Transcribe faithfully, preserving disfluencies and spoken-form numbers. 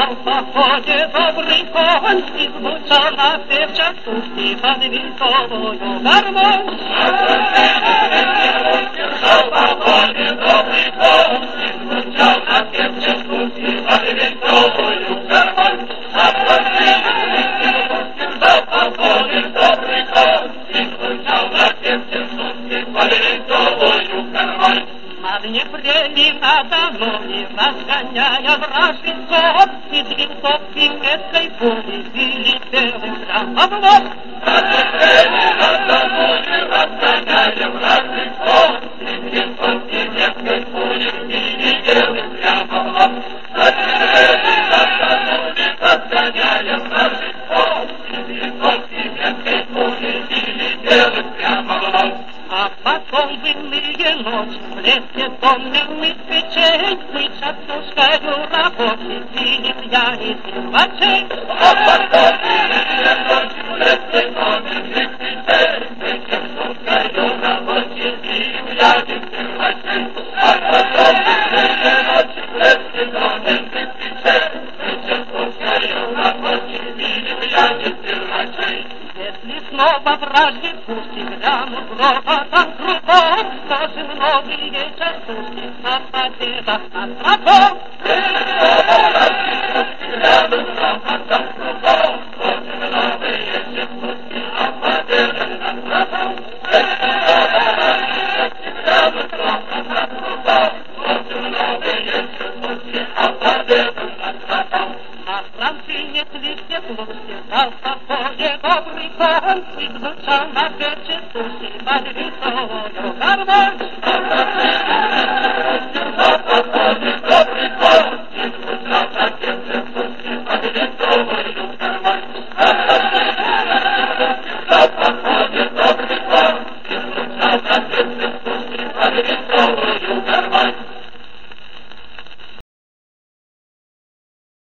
стал в походе добрый конь, и звучал на всех частушки под винтовую гармонь. Держал в походе добрый конь, и звучал на всех частушки под винтовую гармонь. Держал в походе добрый конь, и звучал на всех частушки под винтовую гармонь. Над Днепре надо мной, разгоняя вражеского, из винтовки меткой пули били белым прямо в лоб. Над Днепре надо мной, разгоняя вражеского, из винтовки меткой пули били белым прямо в лоб. Над Днепре надо мной, разгоняя вражеского, из винтовки меткой пули били белым прямо в лоб. А потом в иные ночи в лесе томленных печей мы частушкою работы били пьяни силачей. А потом в иные ночи в лесе томленных печей мы частушкою работы били пьяни силачей. А потом в иные ночи в лесе томленных печей мы частушкою работы били пьяни силачей. Если снова вражьи пушки грянут грохотом кругом, то же многие частушки о победах над врагом. Если снова вражьи пушки грянут грохотом кругом, то же многие частушки о победах над врагом. Если снова вражьи пушки грянут грохотом кругом, то же многие частушки о победах над врагом. А Франции нет листьев лучше, дал в походе добрый конь, и звучал на все частушки под винтовую гармонь. А Франции нет листьев лучше, дал в походе добрый